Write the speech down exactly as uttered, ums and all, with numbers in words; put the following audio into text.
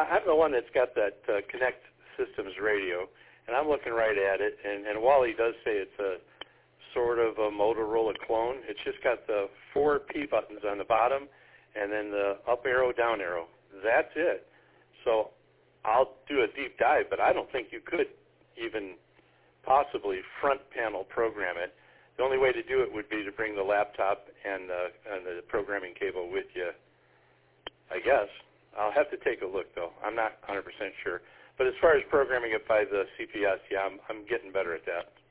I'm the one that's got that uh, Connect Systems radio, and I'm looking right at it, and, and Wally does say it's a sort of a Motorola clone. It's just got the four P buttons on the bottom and then the up arrow, down arrow. That's it. So I'll do a deep dive, but I don't think you could even possibly front panel program it. The only way to do it would be to bring the laptop and, uh, and the programming cable with you, I guess. I'll have to take a look, though. I'm not one hundred percent sure. But as far as programming it by the C P S, yeah, I'm, I'm getting better at that.